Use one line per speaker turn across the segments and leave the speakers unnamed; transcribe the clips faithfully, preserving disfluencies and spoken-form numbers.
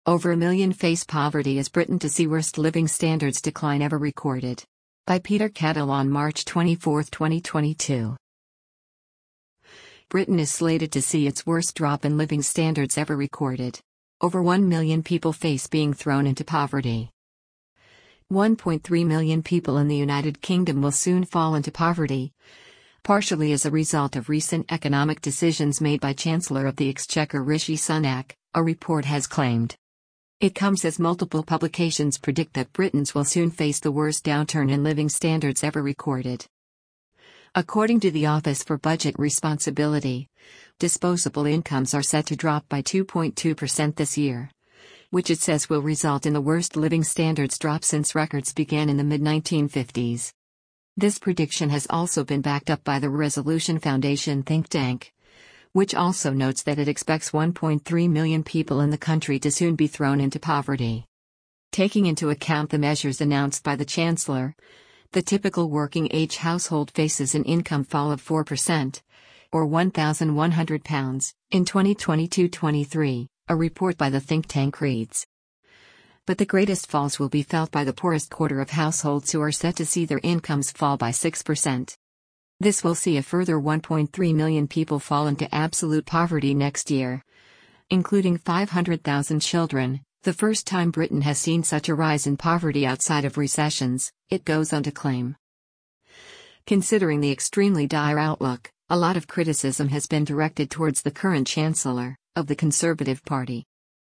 Over a million face poverty as Britain to see worst living standards decline ever recorded. By Peter Cadell on March twenty-fourth, twenty twenty-two. Britain is slated to see its worst drop in living standards ever recorded. Over one million people face being thrown into poverty. one point three million people in the United Kingdom will soon fall into poverty, partially as a result of recent economic decisions made by Chancellor of the Exchequer Rishi Sunak, a report has claimed. It comes as multiple publications predict that Britons will soon face the worst downturn in living standards ever recorded. According to the Office for Budget Responsibility, disposable incomes are set to drop by two point two percent this year, which it says will result in the worst living standards drop since records began in the mid nineteen fifties. This prediction has also been backed up by the Resolution Foundation think tank, which also notes that it expects one point three million people in the country to soon be thrown into poverty. Taking into account the measures announced by the Chancellor, the typical working-age household faces an income fall of four percent, or one thousand one hundred pounds, in twenty twenty-two twenty-three, a report by the think tank reads. But the greatest falls will be felt by the poorest quarter of households who are set to see their incomes fall by six percent. This will see a further one point three million people fall into absolute poverty next year, including five hundred thousand children, the first time Britain has seen such a rise in poverty outside of recessions, it goes on to claim. Considering the extremely dire outlook, a lot of criticism has been directed towards the current Chancellor of the Conservative Party.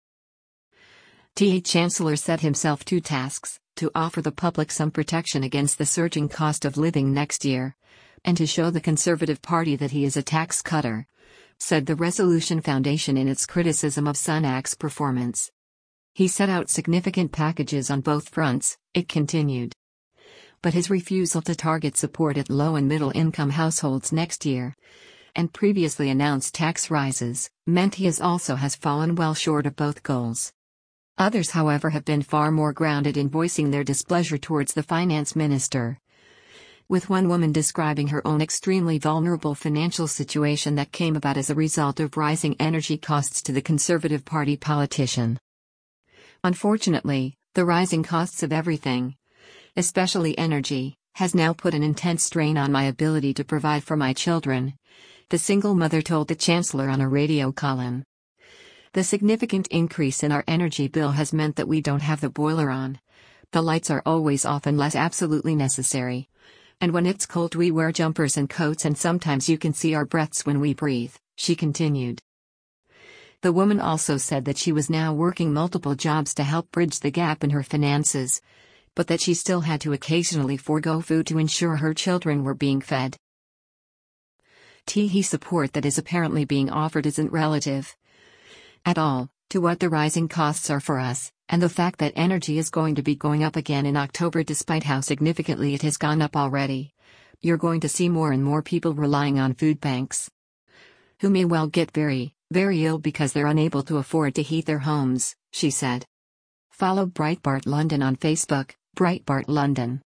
The Chancellor set himself two tasks: to offer the public some protection against the surging cost of living next year, and to show the Conservative Party that he is a tax cutter, said the Resolution Foundation in its criticism of Sunak's performance. He set out significant packages on both fronts, it continued. But his refusal to target support at low and middle income households next year, and previously announced tax rises, meant he has also has fallen well short of both goals. Others, however, have been far more grounded in voicing their displeasure towards the finance minister, with one woman describing her own extremely vulnerable financial situation that came about as a result of rising energy costs to the Conservative Party politician. Unfortunately, the rising costs of everything, especially energy, has now put an intense strain on my ability to provide for my children, the single mother told the Chancellor on a radio call-in. The significant increase in our energy bill has meant that we don't have the boiler on. The lights are always off unless absolutely necessary. And when it's cold we wear jumpers and coats, and sometimes you can see our breaths when we breathe, she continued. The woman also said that she was now working multiple jobs to help bridge the gap in her finances, but that she still had to occasionally forego food to ensure her children were being fed. The support that is apparently being offered isn't relative at all to what the rising costs are for us, and the fact that energy is going to be going up again in October despite how significantly it has gone up already. You're going to see more and more people relying on food banks, who may well get very, very ill because they're unable to afford to heat their homes, she said. Follow Breitbart London on Facebook, Breitbart London.